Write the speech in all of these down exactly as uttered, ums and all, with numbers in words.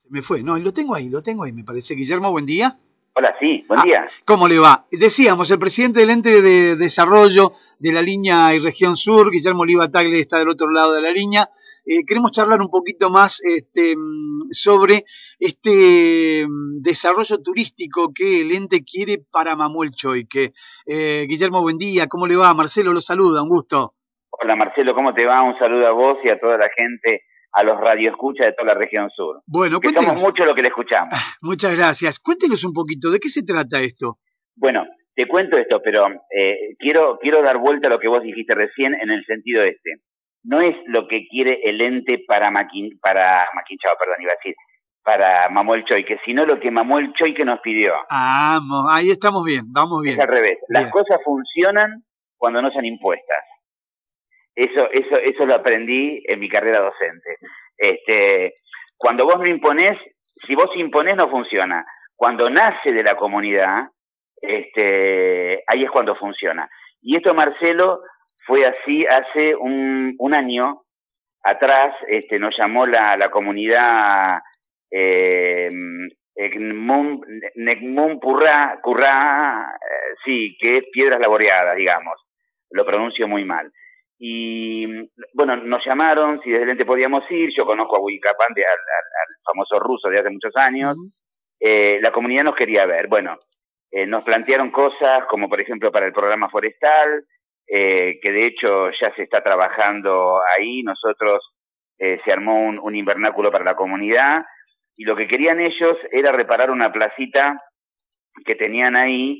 Se me fue, no, lo tengo ahí, lo tengo ahí, me parece. Guillermo, buen día. Hola, sí, buen Ah, día. ¿cómo le va? Decíamos, el presidente del ente de desarrollo de la línea y región sur, Guillermo Oliva Tagle, está del otro lado de la línea. Eh, queremos charlar un poquito más este, sobre este desarrollo turístico que el ente quiere para Mamuelchoique. Eh, Guillermo, buen día, ¿cómo le va? Marcelo lo saluda, un gusto. Hola Marcelo, ¿cómo te va? Un saludo a vos y a toda la gente, a los radioescuchas de toda la región sur. Bueno, Que somos cuéntenos. muchos los que le escuchamos. Muchas gracias. Cuéntenos un poquito, ¿de qué se trata esto? Bueno, te cuento esto, pero eh, quiero, quiero dar vuelta a lo que vos dijiste recién en el sentido este. No es lo que quiere el ente para Maquin, para Maquinchao, perdón, iba a decir, para Mamuelchoique, sino lo que Mamuelchoique nos pidió. Ah, ahí estamos bien, vamos bien. Es al revés. Las Bien. cosas funcionan cuando no son impuestas. Eso, eso, eso lo aprendí en mi carrera docente. Este, cuando vos no imponés, si vos imponés no funciona. Cuando nace de la comunidad, este, ahí es cuando funciona. Y esto, Marcelo, fue así hace un, un año atrás. Este, nos llamó la, la comunidad eh, Necmum Currá, Currá, eh, sí, que es Piedras Laboreadas, digamos. Lo pronuncio muy mal. Y bueno, nos llamaron si desde el ente podíamos ir. Yo conozco a Huicapán, al, al, al famoso ruso de hace muchos años. Uh-huh. eh, la comunidad nos quería ver. Bueno, eh, nos plantearon cosas como por ejemplo para el programa forestal, eh, que de hecho ya se está trabajando ahí. Nosotros eh, se armó un, un invernáculo para la comunidad y lo que querían ellos era reparar una placita que tenían ahí,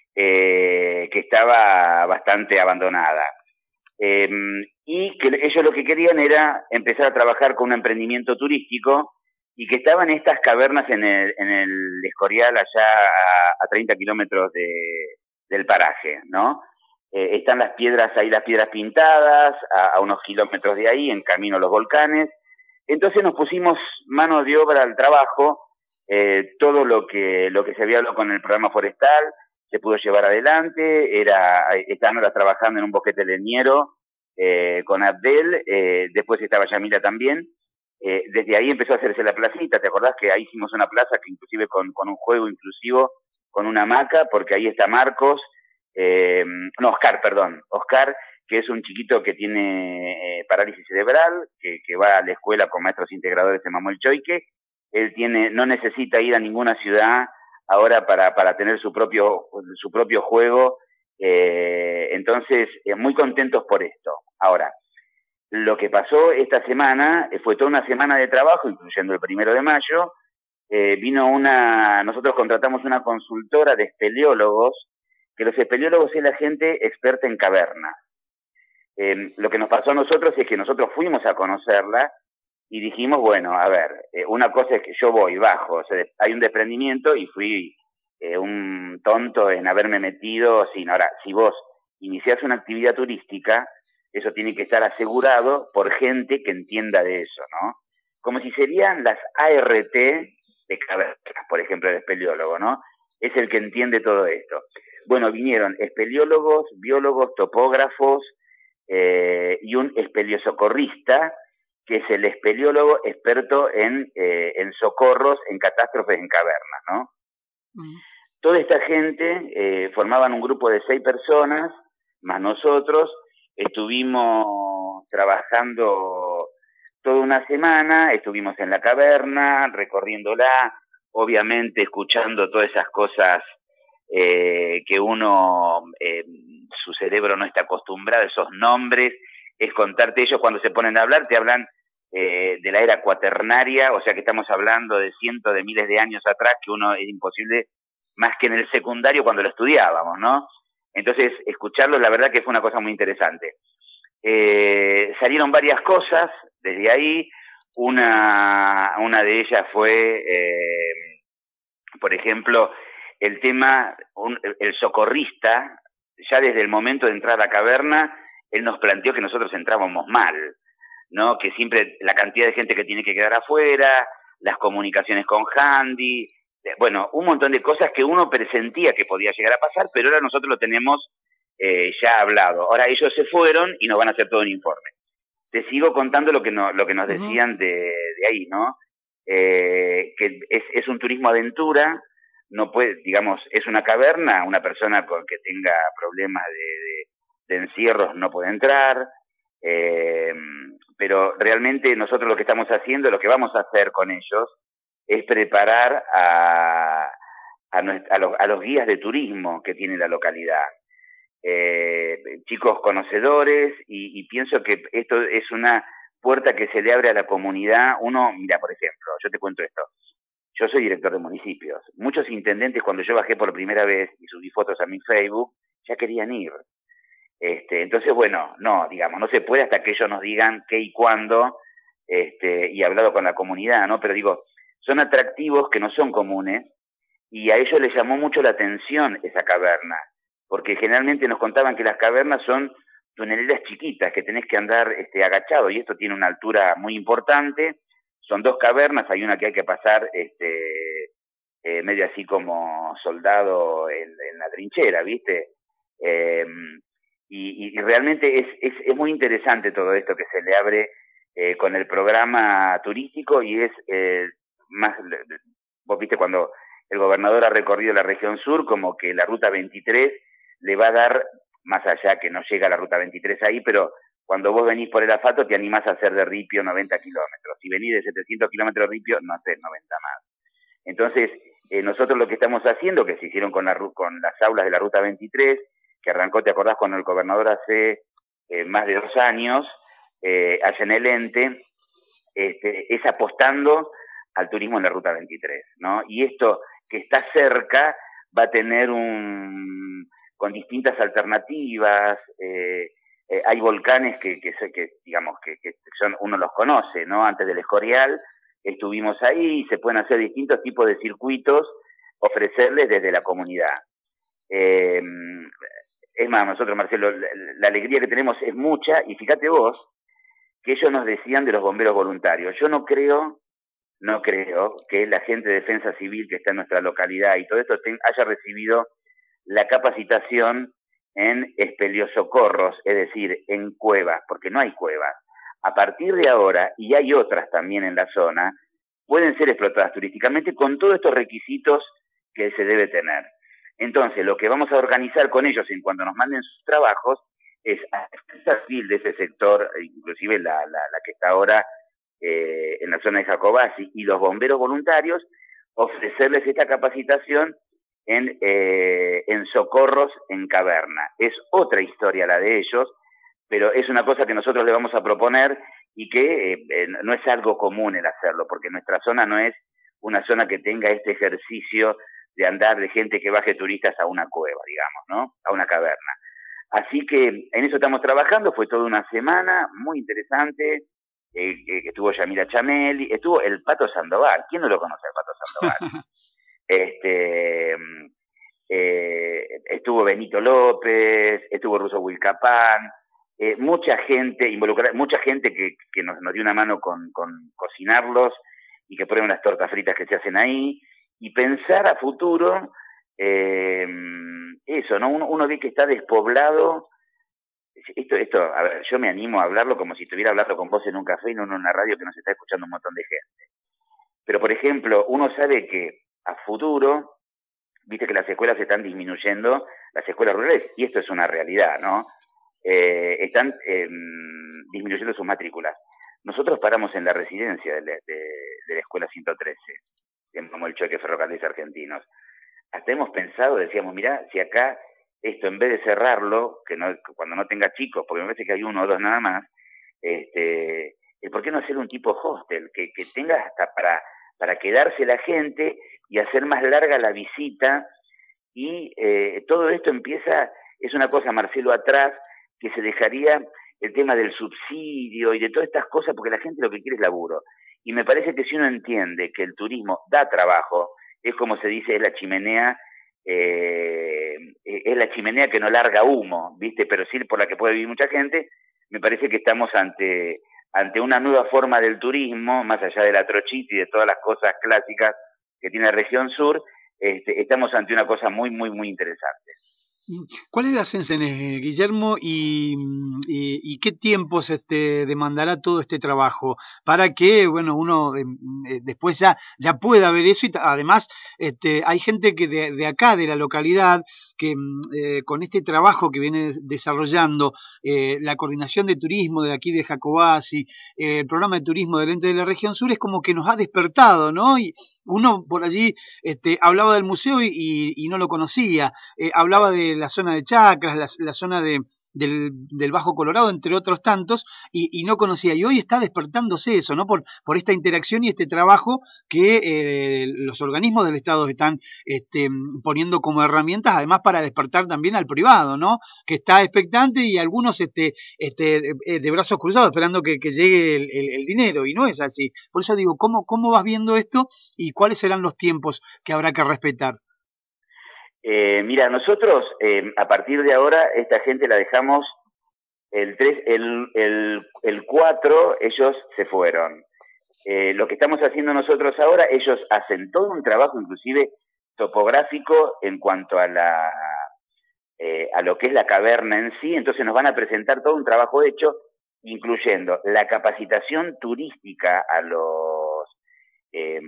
eh, que estaba bastante abandonada. Eh, y que ellos lo que querían era empezar a trabajar con un emprendimiento turístico y que estaban estas cavernas en el, en el Escorial, allá a, a treinta kilómetros de, del paraje, ¿no? Eh, están las piedras ahí, las piedras pintadas, a, a unos kilómetros de ahí, en camino a los volcanes. Entonces nos pusimos mano de obra al trabajo. Eh, todo lo que, lo que se había hablado con el programa forestal se pudo llevar adelante. Era, estaban ahora trabajando en un boquete leñero eh, con Abdel, eh, después estaba Yamila también. Eh, desde ahí empezó a hacerse la placita. ¿Te acordás que ahí hicimos una plaza que inclusive con, con un juego inclusivo, con una hamaca, porque ahí está Marcos, eh, no, Oscar, perdón, Oscar, que es un chiquito que tiene eh, parálisis cerebral, que, que va a la escuela con maestros integradores de Mamuelchoique. Él tiene, no necesita ir a ninguna ciudad ahora para, para tener su propio, su propio juego. Eh, entonces, eh, muy contentos por esto. Ahora, lo que pasó esta semana eh, fue toda una semana de trabajo, incluyendo el primero de mayo. Eh, vino una, nosotros contratamos una consultora de espeleólogos, que los espeleólogos es la gente experta en cavernas. Eh, lo que nos pasó a nosotros es que nosotros fuimos a conocerla y dijimos, bueno, a ver, eh, una cosa es que yo voy, bajo, o sea, hay un desprendimiento y fui eh, un tonto en haberme metido sin. Ahora, si vos iniciás una actividad turística, eso tiene que estar asegurado por gente que entienda de eso, ¿no? Como si serían las A R T de cavernas, por ejemplo, el espeleólogo, ¿no? Es el que entiende todo esto. Bueno, vinieron espeleólogos, biólogos, topógrafos eh, y un espeleosocorrista, que es el espeleólogo experto en, eh, en socorros, en catástrofes en cavernas, ¿no? Uh-huh. Toda esta gente eh, formaban un grupo de seis personas, más nosotros. Estuvimos trabajando toda una semana, estuvimos en la caverna, recorriéndola, obviamente escuchando todas esas cosas eh, que uno, eh, su cerebro no está acostumbrado, esos nombres. Es contarte, ellos cuando se ponen a hablar, te hablan eh, de la era cuaternaria, o sea que estamos hablando de cientos de miles de años atrás, que uno es imposible, más que en el secundario cuando lo estudiábamos, ¿no? Entonces, escucharlo, la verdad que fue una cosa muy interesante. Eh, salieron varias cosas desde ahí. Una, una de ellas fue, eh, por ejemplo, el tema, un, el socorrista, ya desde el momento de entrar a la caverna, él nos planteó que nosotros entrábamos mal, ¿no? Que siempre la cantidad de gente que tiene que quedar afuera, las comunicaciones con Handy, bueno, un montón de cosas que uno presentía que podía llegar a pasar, pero ahora nosotros lo tenemos eh, ya hablado. Ahora ellos se fueron y nos van a hacer todo un informe. Te sigo contando lo que, no, lo que nos decían de, de ahí, ¿no? eh, que es, es un turismo aventura, no puede, digamos, es una caverna, una persona con que tenga problemas de, de, de encierros no puede entrar, eh, pero realmente nosotros lo que estamos haciendo, lo que vamos a hacer con ellos, es preparar a, a, nuestra, a, los, a los guías de turismo que tiene la localidad. Eh, chicos conocedores, y, y pienso que esto es una puerta que se le abre a la comunidad. Uno, mira, por ejemplo, yo te cuento esto. Yo soy director de municipios. Muchos intendentes, cuando yo bajé por primera vez y subí fotos a mi Facebook, ya querían ir. Este, entonces, bueno, no, digamos, no se puede hasta que ellos nos digan qué y cuándo, este, y hablado con la comunidad, ¿no? Pero digo, son atractivos que no son comunes, y a ellos les llamó mucho la atención esa caverna, porque generalmente nos contaban que las cavernas son tuneleras chiquitas, que tenés que andar este, agachado, y esto tiene una altura muy importante. Son dos cavernas, hay una que hay que pasar este, eh, medio así como soldado en, en la trinchera, ¿viste? Eh, y, y realmente es, es, es muy interesante todo esto que se le abre eh, con el programa turístico, y es eh, más, vos viste cuando el gobernador ha recorrido la región sur, como que la ruta veintitrés le va a dar, más allá que no llega la ruta veintitrés ahí, pero cuando vos venís por el asfalto te animás a hacer de ripio noventa kilómetros. Si venís de setecientos kilómetros de ripio, no haces noventa más. Entonces, eh, nosotros lo que estamos haciendo, que se hicieron con, la, con las aulas de la ruta veintitrés, que arrancó, ¿te acordás?, con el gobernador hace eh, más de dos años, eh, allá en el ente, este, es apostando al turismo en la ruta veintitrés, ¿no? Y esto que está cerca va a tener un, con distintas alternativas, eh, eh, hay volcanes que, que, que digamos, que, que son, uno los conoce, ¿no? Antes del Escorial estuvimos ahí, y se pueden hacer distintos tipos de circuitos, ofrecerles desde la comunidad. Eh, es más, nosotros, Marcelo, la, la alegría que tenemos es mucha, y fíjate vos, que ellos nos decían de los bomberos voluntarios. Yo no creo, no creo que la gente de defensa civil que está en nuestra localidad y todo esto ten, haya recibido la capacitación en espeleosocorros, es decir, en cuevas, porque no hay cuevas. A partir de ahora, y hay otras también en la zona, pueden ser explotadas turísticamente con todos estos requisitos que se debe tener. Entonces, lo que vamos a organizar con ellos en cuanto nos manden sus trabajos es a defensa civil de ese sector, inclusive la, la, la que está ahora eh, en la zona de Jacobasi, y los bomberos voluntarios, ofrecerles esta capacitación en, eh, en socorros en caverna. Es otra historia la de ellos, pero es una cosa que nosotros le vamos a proponer, y que eh, no es algo común el hacerlo, porque nuestra zona no es una zona que tenga este ejercicio de andar de gente que baje turistas a una cueva, digamos, ¿no? A una caverna. Así que en eso estamos trabajando, fue toda una semana muy interesante, eh, eh, estuvo Yamila Chameli, estuvo el Pato Sandoval. ¿Quién no lo conoce al Pato Sandoval? este, eh, estuvo Benito López, estuvo Russo Wilcapán, eh, mucha gente involucrada, mucha gente que, que nos, nos dio una mano con, con cocinarlos, y que prueben las tortas fritas que se hacen ahí, y pensar a futuro, eh, eso, ¿no? Uno, uno ve que está despoblado. Esto, esto, a ver, yo me animo a hablarlo como si estuviera hablando con vos en un café y no en una radio que nos está escuchando un montón de gente. Pero, por ejemplo, uno sabe que a futuro, viste que las escuelas están disminuyendo, las escuelas rurales, y esto es una realidad, ¿no? Eh, están eh, disminuyendo sus matrículas. Nosotros paramos en la residencia de la, de, de la escuela ciento trece, como el choque ferrocarriles argentinos. Hasta hemos pensado, decíamos, mirá, si acá esto, en vez de cerrarlo, que no, cuando no tenga chicos, porque me parece que hay uno o dos nada más, este, ¿por qué no hacer un tipo hostel? Que, que tenga hasta para, para quedarse la gente y hacer más larga la visita, y eh, todo esto empieza, es una cosa, Marcelo, atrás, que se dejaría el tema del subsidio y de todas estas cosas, porque la gente lo que quiere es laburo. Y me parece que si uno entiende que el turismo da trabajo, es como se dice, es la chimenea, eh, es la chimenea que no larga humo, ¿viste? Pero sí por la que puede vivir mucha gente. Me parece que estamos ante, ante una nueva forma del turismo, más allá de la trochita y de todas las cosas clásicas que tiene la región sur, este, estamos ante una cosa muy, muy, muy interesante. ¿Cuál es la sensación, eh, Guillermo, y, y, y qué tiempos este, demandará todo este trabajo para que, bueno, uno eh, eh, después ya, ya pueda ver eso? Y además, este, hay gente que de, de acá, de la localidad, que eh, con este trabajo que viene desarrollando eh, la coordinación de turismo de aquí de Jacobasi, eh, el programa de turismo del ente de la región sur, es como que nos ha despertado, ¿no? Y uno por allí este, hablaba del museo y, y, y no lo conocía. Eh, hablaba de la zona de Chacras, la, la zona de, del, del Bajo Colorado, entre otros tantos, y, y, no conocía. Y hoy está despertándose eso, ¿no? Por, por esta interacción y este trabajo que eh, los organismos del Estado están este, poniendo como herramientas, además para despertar también al privado, ¿no? Que está expectante y algunos este, este, de brazos cruzados esperando que, que llegue el, el, el dinero, y no es así. Por eso digo, ¿cómo, ¿cómo vas viendo esto y cuáles serán los tiempos que habrá que respetar? Eh, mira, nosotros eh, a partir de ahora esta gente la dejamos el tres, el, el, el cuatro, ellos se fueron. Eh, lo que estamos haciendo nosotros ahora, ellos hacen todo un trabajo inclusive topográfico en cuanto a la eh, a lo que es la caverna en sí, entonces nos van a presentar todo un trabajo hecho, incluyendo la capacitación turística a los eh,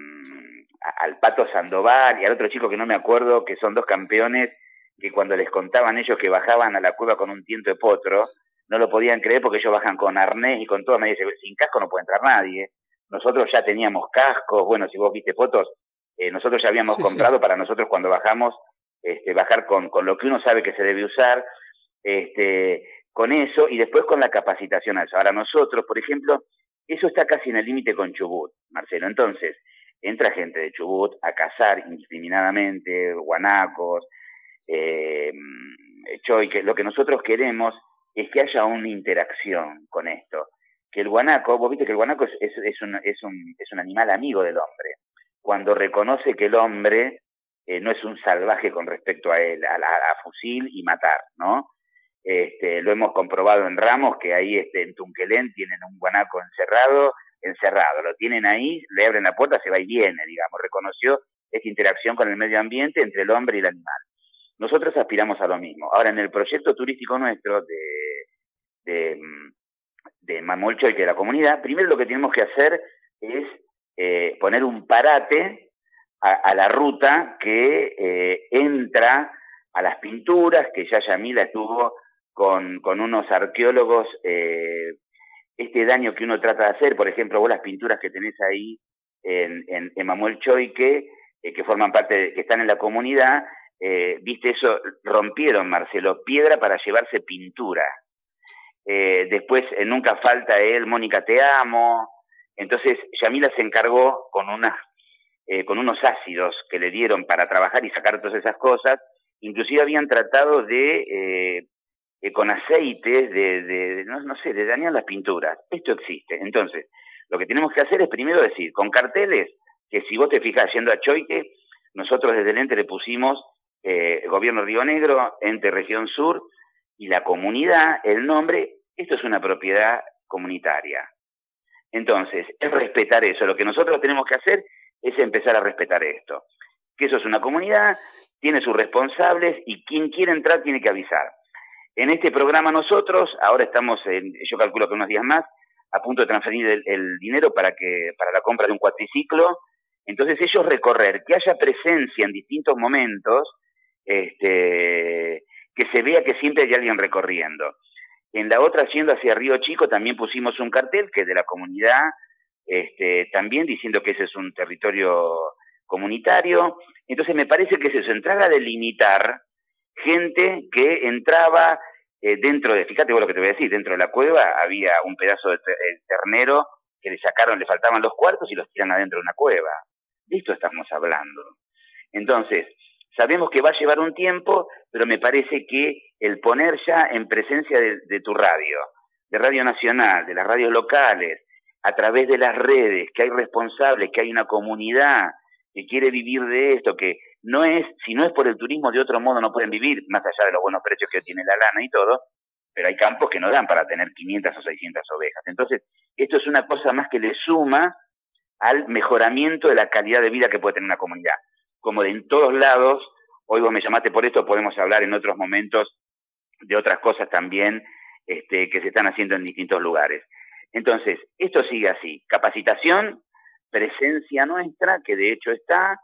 al Pato Sandoval y al otro chico que no me acuerdo, que son dos campeones, que cuando les contaban ellos que bajaban a la cueva con un tiento de potro, no lo podían creer porque ellos bajan con arnés y con todo, me dice, sin casco no puede entrar nadie. Nosotros ya teníamos cascos, bueno, si vos viste fotos, eh, nosotros ya habíamos sí, comprado sí. Para nosotros cuando bajamos, este, bajar con, con lo que uno sabe que se debe usar, este, con eso, y después con la capacitación a eso. Ahora nosotros, por ejemplo, eso está casi en el límite con Chubut, Marcelo. Entonces, entra gente de Chubut a cazar indiscriminadamente, guanacos, eh, choy, que lo que nosotros queremos es que haya una interacción con esto. Que el guanaco, vos viste que el guanaco es, es, es, un, es, un, es un animal amigo del hombre. Cuando reconoce que el hombre eh, no es un salvaje con respecto a él, a, la, a fusil y matar, ¿no? Este, lo hemos comprobado en Ramos, que ahí este, en Tunquelén tienen un guanaco encerrado, encerrado, lo tienen ahí, le abren la puerta, se va y viene, digamos, reconoció esta interacción con el medio ambiente entre el hombre y el animal. Nosotros aspiramos a lo mismo. Ahora, en el proyecto turístico nuestro de, de, de Mamolchoy, que es la comunidad, primero lo que tenemos que hacer es eh, poner un parate a, a la ruta que eh, entra a las pinturas, que ya Yamila estuvo con, con unos arqueólogos, eh, este daño que uno trata de hacer, por ejemplo, vos las pinturas que tenés ahí en, en, en Mamolchoique, eh, que forman parte, de, que están en la comunidad, eh, viste eso, rompieron, Marcelo, piedra para llevarse pintura. Eh, después, eh, nunca falta él, Mónica, te amo. Entonces, Yamila se encargó con, una, eh, con unos ácidos que le dieron para trabajar y sacar todas esas cosas. Inclusive habían tratado de, eh, eh, con aceites, de, de, de no, no sé, de dañar las pinturas. Esto existe. Entonces, lo que tenemos que hacer es primero decir, con carteles, que si vos te fijas yendo a Choique, nosotros desde el ente le pusimos eh, Gobierno Río Negro, Ente Región Sur, y la comunidad, el nombre, esto es una propiedad comunitaria. Entonces, es respetar eso. Lo que nosotros tenemos que hacer es empezar a respetar esto. Que eso es una comunidad, tiene sus responsables y quien quiere entrar tiene que avisar. En este programa nosotros, ahora estamos, en, yo calculo que unos días más, a punto de transferir el, el dinero para, que, para la compra de un cuatriciclo. Entonces ellos recorrer, que haya presencia en distintos momentos, este, que se vea que siempre hay alguien recorriendo. En la otra, yendo hacia Río Chico, también pusimos un cartel que es de la comunidad, este, también diciendo que ese es un territorio comunitario. Entonces me parece que es eso, entrar a delimitar gente que entraba eh, dentro de, fíjate vos lo que te voy a decir, dentro de la cueva había un pedazo de ternero que le sacaron, le faltaban los cuartos y los tiran adentro de una cueva. De esto estamos hablando. Entonces, sabemos que va a llevar un tiempo, pero me parece que el poner ya en presencia de, de tu radio, de Radio Nacional, de las radios locales, a través de las redes, que hay responsables, que hay una comunidad que quiere vivir de esto, que no es, si no es por el turismo, de otro modo no pueden vivir, más allá de los buenos precios que tiene la lana y todo, pero hay campos que no dan para tener quinientas o seiscientas ovejas. Entonces, esto es una cosa más que le suma al mejoramiento de la calidad de vida que puede tener una comunidad. Como de en todos lados, hoy vos me llamaste por esto, podemos hablar en otros momentos de otras cosas también este, que se están haciendo en distintos lugares. Entonces, esto sigue así, capacitación, presencia nuestra, que de hecho está,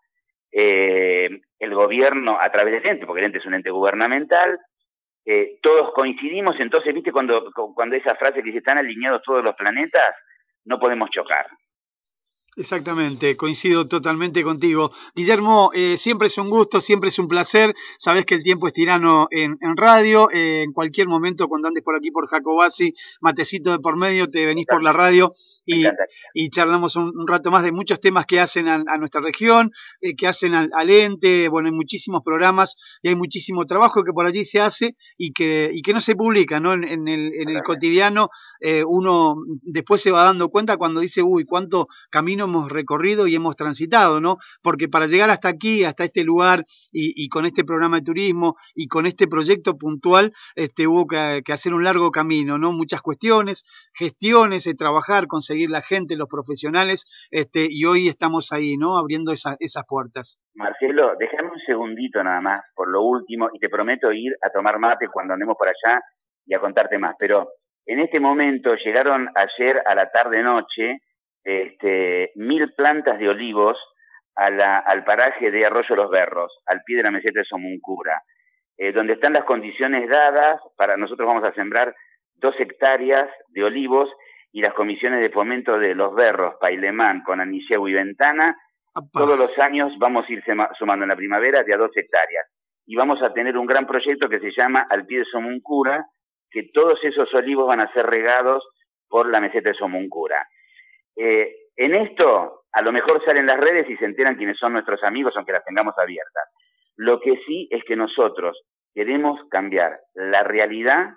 eh, el gobierno a través del ente, porque el ente es un ente gubernamental, eh, todos coincidimos, entonces, viste, cuando, cuando esa frase que dice, están alineados todos los planetas, no podemos chocar. Exactamente, coincido totalmente contigo. Guillermo, eh, siempre es un gusto, siempre es un placer. Sabés que el tiempo es tirano en, en radio. Eh, en cualquier momento, cuando andes por aquí por Jacobasi, matecito de por medio, te venís por la radio y, y charlamos un, un rato más de muchos temas que hacen a, a nuestra región, eh, que hacen al, al ente. Bueno, hay muchísimos programas y hay muchísimo trabajo que por allí se hace y que, y que no se publica, ¿no? En, en, el, en el cotidiano, eh, uno después se va dando cuenta cuando dice, uy, cuánto camino hemos recorrido y hemos transitado, ¿no? Porque para llegar hasta aquí, hasta este lugar y, y con este programa de turismo y con este proyecto puntual, este, hubo que, que hacer un largo camino, ¿no? Muchas cuestiones, gestiones, eh, trabajar, conseguir la gente, los profesionales, este, y hoy estamos ahí, ¿no? Abriendo esa, esas puertas. Marcelo, déjame un segundito nada más, por lo último, y te prometo ir a tomar mate cuando andemos por allá y a contarte más, pero en este momento llegaron ayer a la tarde-noche Este, mil plantas de olivos a la, al paraje de Arroyo Los Berros, al pie de la meseta de Somuncura, eh, donde están las condiciones dadas para nosotros vamos a sembrar dos hectáreas de olivos y las comisiones de fomento de Los Berros, Pailemán, Conanicheu y Ventana, Apá. Todos los años vamos a ir sumando en la primavera de a dos hectáreas y vamos a tener un gran proyecto que se llama Al pie de Somuncura, que todos esos olivos van a ser regados por la meseta de Somuncura. Eh, en esto, a lo mejor salen las redes y se enteran quiénes son nuestros amigos, aunque las tengamos abiertas. Lo que sí es que nosotros queremos cambiar la realidad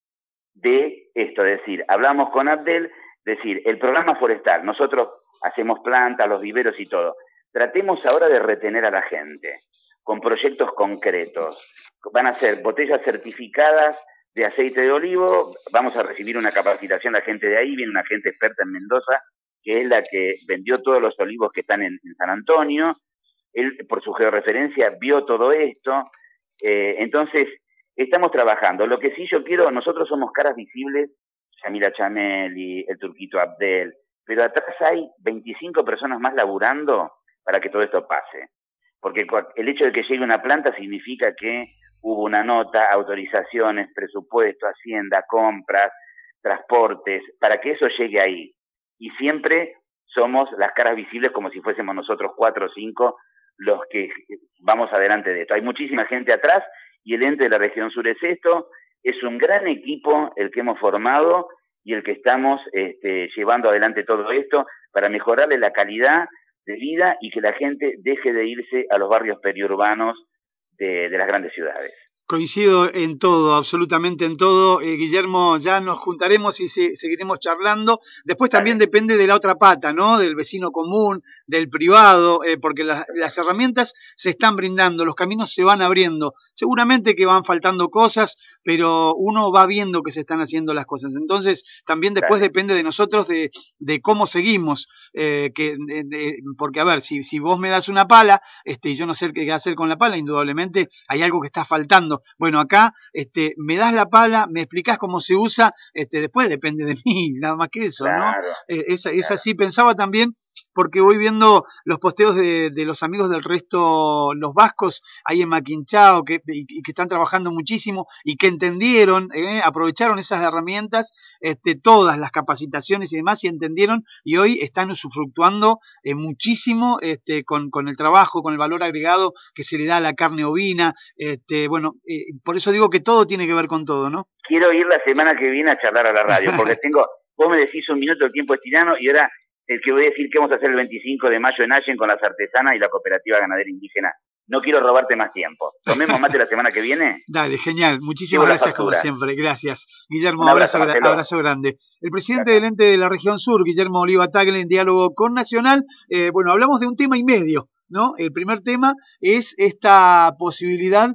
de esto, es decir, hablamos con Abdel, decir, el programa forestal, nosotros hacemos plantas, los viveros y todo. Tratemos ahora de retener a la gente con proyectos concretos. Van a ser botellas certificadas de aceite de olivo, vamos a recibir una capacitación la gente de ahí, viene una gente experta en Mendoza, que es la que vendió todos los olivos que están en, en San Antonio. Él, por su georreferencia, vio todo esto. Eh, entonces, estamos trabajando. Lo que sí yo quiero, nosotros somos caras visibles, Yamila Chameli, el Turquito Abdel, pero atrás hay veinticinco personas más laburando para que todo esto pase. Porque el hecho de que llegue una planta significa que hubo una nota, autorizaciones, presupuesto, hacienda, compras, transportes, para que eso llegue ahí. Y siempre somos las caras visibles como si fuésemos nosotros cuatro o cinco los que vamos adelante de esto. Hay muchísima gente atrás y el ente de la región sur es esto, es un gran equipo el que hemos formado y el que estamos este, llevando adelante todo esto para mejorarle la calidad de vida y que la gente deje de irse a los barrios periurbanos de, de las grandes ciudades. Coincido en todo, absolutamente en todo. Eh, Guillermo, ya nos juntaremos y se, seguiremos charlando. Después también Dale. Depende de la otra pata, ¿no? Del vecino común, del privado, eh, porque la, las herramientas se están brindando, los caminos se van abriendo. Seguramente que van faltando cosas, pero uno va viendo que se están haciendo las cosas. Entonces, también después Dale. Depende de nosotros de, de cómo seguimos. Eh, que, de, de, porque, a ver, si, si vos me das una pala este, y yo no sé qué hacer con la pala, indudablemente hay algo que está faltando. Bueno, acá este, me das la pala, me explicás cómo se usa, este, después depende de mí, nada más que eso, claro, ¿no? Eh, es, es claro. Así, pensaba también, porque voy viendo los posteos de, de los amigos del resto, los vascos, ahí en Maquinchao, que, y, y que están trabajando muchísimo y que entendieron, eh, aprovecharon esas herramientas, este, todas las capacitaciones y demás, y entendieron, y hoy están usufructuando eh, muchísimo este, con, con el trabajo, con el valor agregado que se le da a la carne ovina, este, bueno, Eh, por eso digo que todo tiene que ver con todo, ¿no? Quiero ir la semana que viene a charlar a la radio, porque tengo, vos me decís un minuto, el tiempo es tirano, y ahora el que voy a decir que vamos a hacer el veinticinco de mayo en Allen con las artesanas y la cooperativa ganadera indígena. No quiero robarte más tiempo. ¿Tomemos mate la semana que viene? Dale, genial. Muchísimas gracias como siempre. Gracias. Guillermo, un abrazo, abrazo, abrazo grande. El presidente gracias. Del ente de la región sur, Guillermo Oliva Tagle, en diálogo con Nacional. Eh, bueno, hablamos de un tema y medio, ¿no? El primer tema es esta posibilidad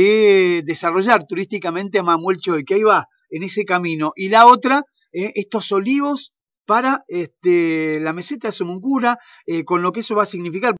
de desarrollar turísticamente a Mamuelchoy, que ahí va, en ese camino. Y la otra, eh, estos olivos para este, la meseta de Somuncura, eh, con lo que eso va a significar.